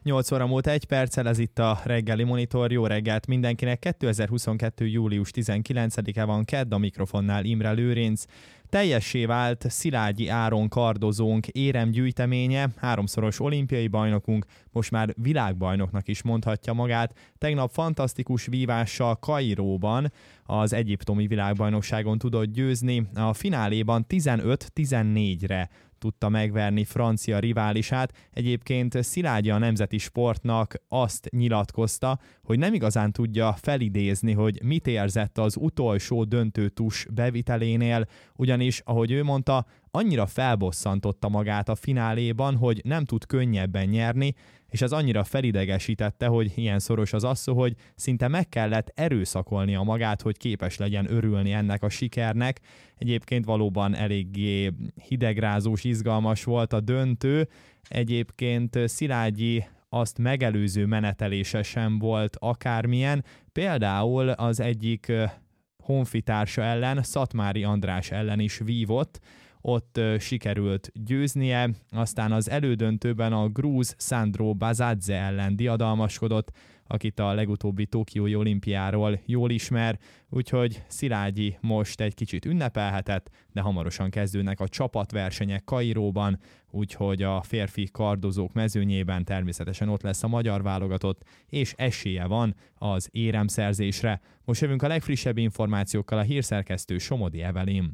8 óra múlt 1 perccel, ez itt a reggeli monitor. Jó reggelt mindenkinek. 2022. július 19-e van, kedd, a mikrofonnál Imre Lőrinc. Teljessé vált Szilágyi Áron kardozónk éremgyűjteménye, 3-szoros olimpiai bajnokunk, most már világbajnoknak is mondhatja magát. Tegnap fantasztikus vívással Kairóban az egyiptomi világbajnokságon tudott győzni. A fináléban 15-14-re tudta megverni francia riválisát. Egyébként Szilágyi a nemzeti sportnak azt nyilatkozta, hogy nem igazán tudja felidézni, hogy mit érzett az utolsó döntőtus bevitelénél, ugyanis, ahogy ő mondta, annyira felbosszantotta magát a fináléban, hogy nem tud könnyebben nyerni, és ez annyira felidegesítette, hogy ilyen szoros az asszó, hogy szinte meg kellett erőszakolnia magát, hogy képes legyen örülni ennek a sikernek. Egyébként valóban eléggé hidegrázós, izgalmas volt a döntő. Egyébként Szilágyi azt megelőző menetelése sem volt akármilyen. Például az egyik honfitársa ellen, Szatmári András ellen is vívott, ott sikerült győznie, aztán az elődöntőben a grúz Sandro Bazadze ellen diadalmaskodott, akit a legutóbbi tokiói olimpiáról jól ismer, úgyhogy Szilágyi most egy kicsit ünnepelhetett, de hamarosan kezdődnek a csapatversenyek Kairóban, úgyhogy a férfi kardozók mezőnyében természetesen ott lesz a magyar válogatott, és esélye van az éremszerzésre. Most jövünk a legfrissebb információkkal, a hírszerkesztő Somodi Evelyn.